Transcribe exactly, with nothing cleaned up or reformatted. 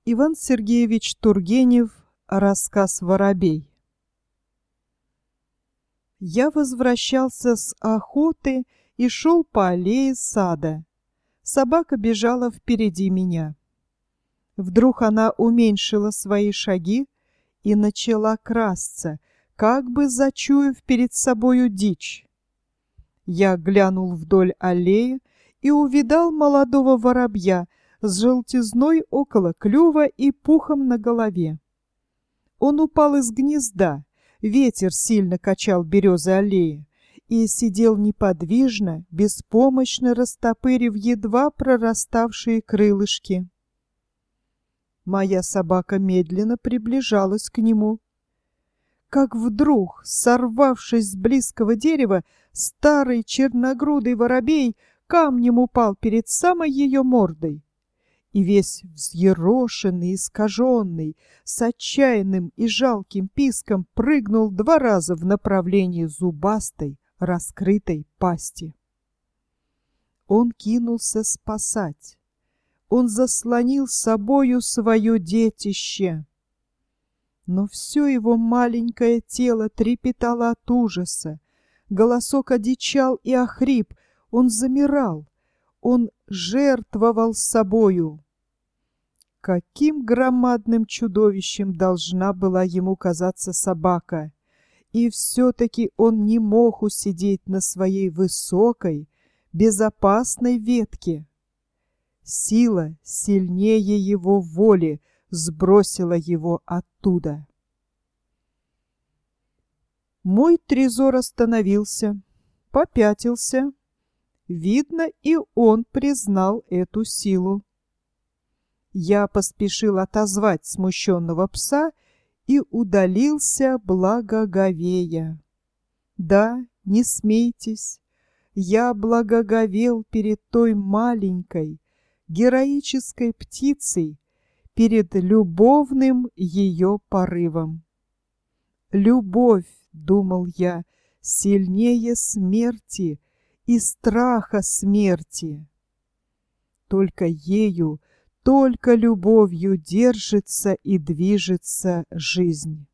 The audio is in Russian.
Иван Сергеевич Тургенев. Рассказ «Воробей». Я возвращался с охоты и шел по аллее сада. Собака бежала впереди меня. Вдруг она уменьшила свои шаги и начала красться, как бы зачуяв перед собою дичь. Я глянул вдоль аллеи и увидал молодого воробья с желтизной около клюва и пухом на голове. Он упал из гнезда, ветер сильно качал березы аллеи, и сидел неподвижно, беспомощно растопырив едва прораставшие крылышки. Моя собака медленно приближалась к нему. Как вдруг, сорвавшись с близкого дерева, старый черногрудый воробей камнем упал перед самой ее мордой. И весь взъерошенный, искаженный, с отчаянным и жалким писком прыгнул два раза в направлении зубастой, раскрытой пасти. Он кинулся спасать. Он заслонил собою свое детище. Но все его маленькое тело трепетало от ужаса. Голосок одичал и охрип. Он замирал. Он жертвовал собою. Каким громадным чудовищем должна была ему казаться собака! И все-таки он не мог усидеть на своей высокой, безопасной ветке. Сила сильнее его воли сбросила его оттуда. Мой трезор остановился, попятился. Видно, и он признал эту силу. Я поспешил отозвать смущенного пса и удалился благоговея. Да, не смейтесь, я благоговел перед той маленькой, героической птицей, перед любовным ее порывом. Любовь, думал я, сильнее смерти и страха смерти. Только ею, только любовью держится и движется жизнь.